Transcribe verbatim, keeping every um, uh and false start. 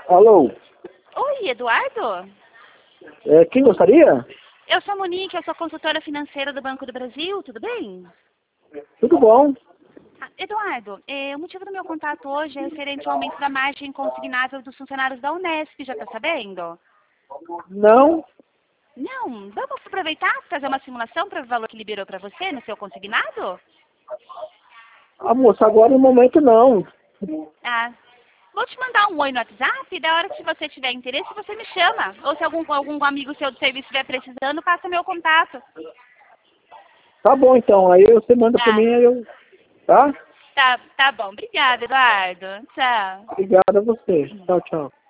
Alô? Oi, Eduardo? É, quem gostaria? Eu sou a Monique, eu sou consultora financeira do Banco do Brasil, tudo bem? Tudo bom? Ah, Eduardo, eh, o motivo do meu contato hoje é referente ao aumento da margem consignável dos funcionários da Unesp, já está sabendo? Não? Não, vamos aproveitar e fazer uma simulação para o valor que liberou para você no seu consignado? Ah, moça, agora no momento não. Ah, vou te mandar um oi no WhatsApp, da hora que se você tiver interesse, você me chama. Ou se algum, algum amigo seu do serviço estiver precisando, passa meu contato. Tá bom então, aí você manda pra Tá, mim, aí eu... Tá? tá, tá bom. Obrigada, Eduardo. Tchau. Obrigado a você. Tchau, tchau.